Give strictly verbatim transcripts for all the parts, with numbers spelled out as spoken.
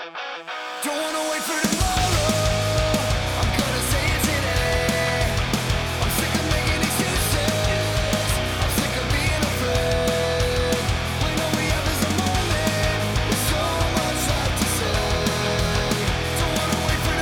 Don't wanna wait for tomorrow. I'm gonna say it today. I'm sick of making excuses. I'm sick of being afraid. When all we have is a moment, with so much left to say. Don't wanna wait for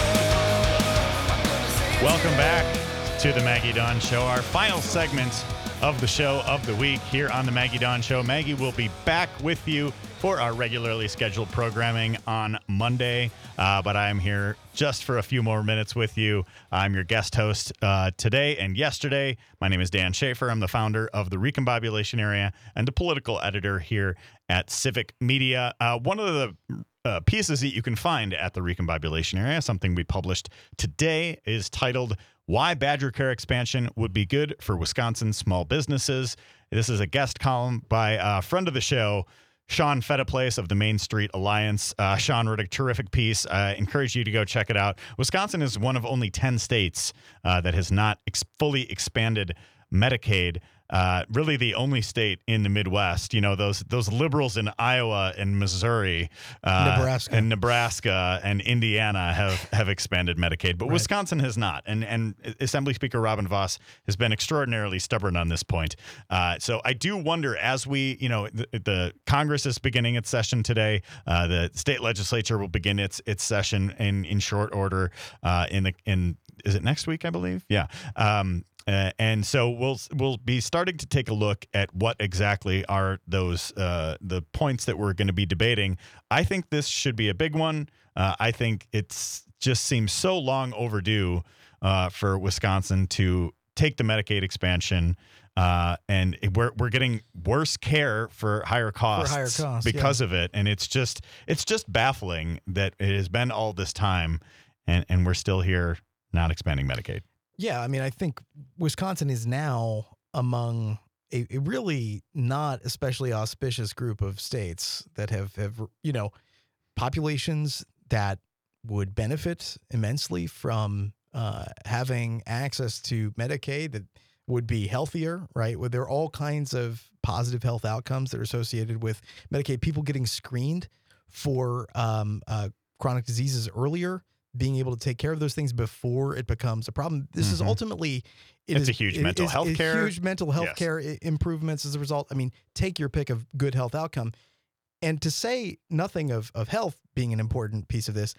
tomorrow. I'm gonna say it Welcome today. back to the Maggie Dawn Show, our final segment of the show of the week here on the Maggie Dawn Show. Maggie will be back with you for our regularly scheduled programming on Monday, uh, but I'm here just for a few more minutes with you. I'm your guest host uh, today and yesterday. My name is Dan Schaefer. I'm the founder of the Recombobulation Area and the political editor here at Civic Media. Uh, one of the uh, pieces that you can find at the Recombobulation Area, something we published today, is titled Why Badger Care Expansion Would Be Good for Wisconsin Small Businesses. This is a guest column by a friend of the show, Sean Fettiplace of the Main Street Alliance. Uh, Sean wrote a terrific piece. I encourage you to go check it out. Wisconsin is one of only ten states uh, that has not ex- fully expanded Medicaid. Uh, really the only state in the Midwest. You know, those those liberals in Iowa and Missouri, uh, Nebraska. and Nebraska and Indiana have, have expanded Medicaid, but Right. Wisconsin has not. And and Assembly Speaker Robin Voss has been extraordinarily stubborn on this point. Uh, so I do wonder, as we, you know, the, the Congress is beginning its session today. Uh, the state legislature will begin its its session in in short order. Uh, in the in is it next week? I believe. Yeah. Um, Uh, and so we'll we'll be starting to take a look at what exactly are those uh, the points that we're going to be debating. I think this should be a big one. Uh, I think it's just seems so long overdue uh, for Wisconsin to take the Medicaid expansion, uh, and it- we're we're getting worse care for higher costs, higher costs, because of it. And it's just it's just baffling that it has been all this time, and and we're still here not expanding Medicaid. Yeah, I mean, I think Wisconsin is now among a, a really not especially auspicious group of states that have, have, you know, populations that would benefit immensely from uh, having access to Medicaid, that would be healthier, right? Where there are all kinds of positive health outcomes that are associated with Medicaid. People getting screened for um, uh, chronic diseases earlier, being able to take care of those things before it becomes a problem. This is Mhm. ultimately, it It's is- a huge it mental is- health it's care. huge mental health Yes. care i- improvements as a result. I mean, take your pick of good health outcome. And to say nothing of, of health being an important piece of this,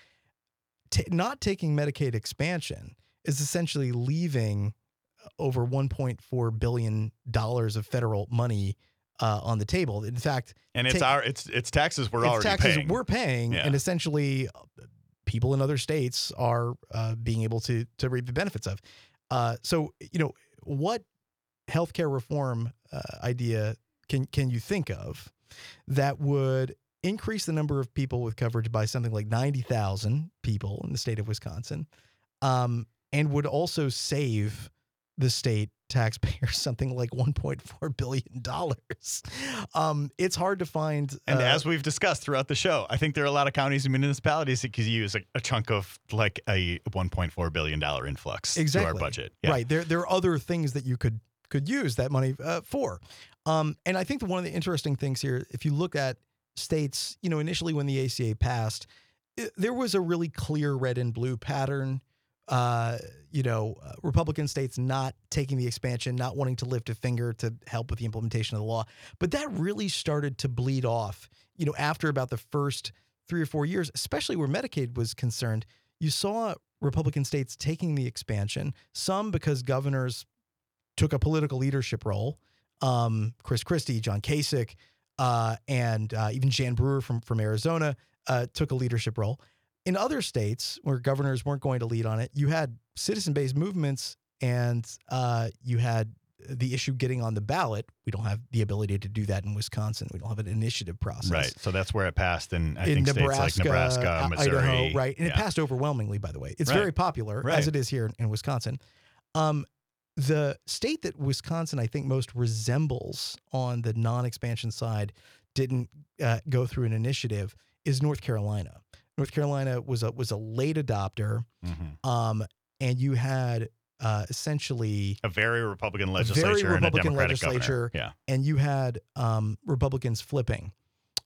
ta not taking Medicaid expansion is essentially leaving over one point four billion dollars of federal money uh, on the table. In fact, And it's take- our it's it's taxes we're it's already taxes paying. we're paying, Yeah. and essentially uh, people in other states are uh, being able to to reap the benefits of. Uh, so, you know, what healthcare reform uh, idea can can you think of that would increase the number of people with coverage by something like ninety thousand people in the state of Wisconsin, um, and would also save the state taxpayers something like one point four billion dollars? Um, it's hard to find. and uh, as we've discussed throughout the show, I think there are a lot of counties and municipalities that could use a, a chunk of like a one point four billion dollars influx Exactly. to our budget. Yeah. Right. There there are other things that you could could use that money uh, for. Um, and I think that one of the interesting things here, if you look at states, you know, initially when the A C A passed, it, there was a really clear red and blue pattern. Uh, you know, uh, Republican states not taking the expansion, not wanting to lift a finger to help with the implementation of the law. But that really started to bleed off, you know, after about the first three or four years, especially where Medicaid was concerned. You saw Republican states taking the expansion, some because governors took a political leadership role. Um, Chris Christie, John Kasich, uh, and uh, even Jan Brewer from, from Arizona uh, took a leadership role. In other states where governors weren't going to lead on it, you had citizen-based movements, and uh, you had the issue getting on the ballot. We don't have the ability to do that in Wisconsin. We don't have an initiative process. Right. So that's where it passed in, I In think, states like Nebraska, uh, Missouri. Idaho, right? And it Yeah. passed overwhelmingly, by the way. It's Right. very popular, Right. as it is here in, in Wisconsin. Um, the state that Wisconsin, I think, most resembles on the non-expansion side didn't uh, go through an initiative is North Carolina. North Carolina was a was a late adopter, Mhm. um, and you had uh, essentially, A very Republican very legislature and a Republican Democratic legislature. governor. Yeah. and you had um, Republicans flipping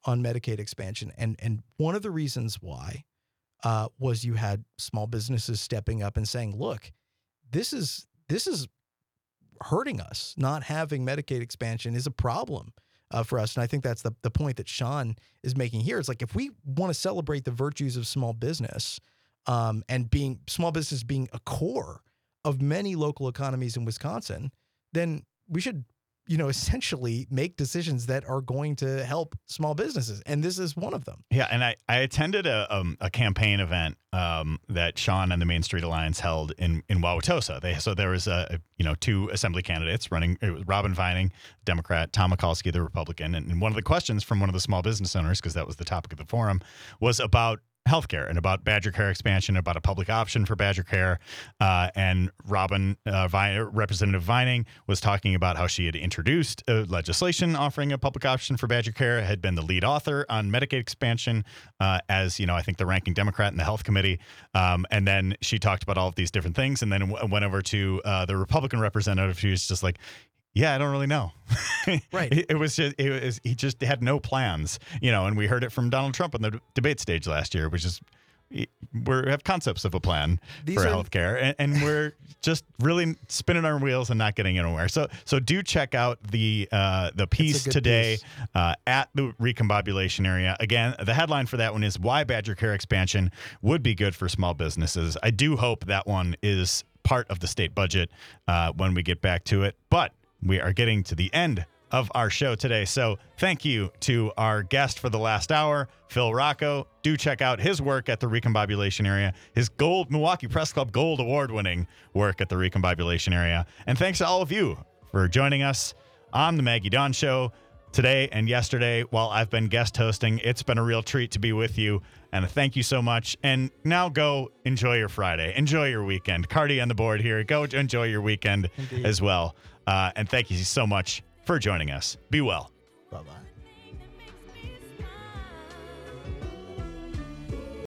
on Medicaid expansion. And and one of the reasons why uh, was you had small businesses stepping up and saying, look, this is this is hurting us. Not having Medicaid expansion is a problem uh, for us. And I think that's the, the point that Sean is making here. It's like, if we want to celebrate the virtues of small business um, and being small business being a core of many local economies in Wisconsin, then we should, you know, essentially make decisions that are going to help small businesses. And this is one of them. Yeah, and I, I attended a um, a campaign event um, that Sean and the Main Street Alliance held in in Wauwatosa. They so there was a, a you know two assembly candidates running. It was Robin Vining, Democrat, Tom Mikulski, the Republican, and, and one of the questions from one of the small business owners, because that was the topic of the forum, was about healthcare and about Badger Care expansion, about a public option for Badger Care. Uh, and Robin, uh, Vi- Representative Vining, was talking about how she had introduced uh, legislation offering a public option for Badger Care, had been the lead author on Medicaid expansion uh, as, you know, I think the ranking Democrat in the health committee. Um, and then she talked about all of these different things and then w- went over to uh, the Republican representative. She was just like, yeah, I don't really know. Right. it, it was just, it was, he just had no plans, you know, and we heard it from Donald Trump on the d- debate stage last year, which is, we have concepts of a plan These for are- healthcare, and, and we're just really spinning our wheels and not getting anywhere. So, so do check out the uh, the piece good today piece. Uh, at the recombobulation area. Again, the headline for that one is why Badger Care expansion would be good for small businesses. I do hope that one is part of the state budget uh, when we get back to it, but we are getting to the end of our show today. So thank you to our guest for the last hour, Phil Rocco. Do check out his work at the recombobulation area, his gold Milwaukee Press Club Gold Award-winning work at the recombobulation area. And thanks to all of you for joining us on the Maggie Dawn Show today and yesterday while I've been guest hosting. It's been a real treat to be with you, and thank you so much. And now go enjoy your Friday. Enjoy your weekend. Cardi on the board here. Go enjoy your weekend Indeed. as well. Uh, and thank you so much for joining us. Be well. Bye-bye.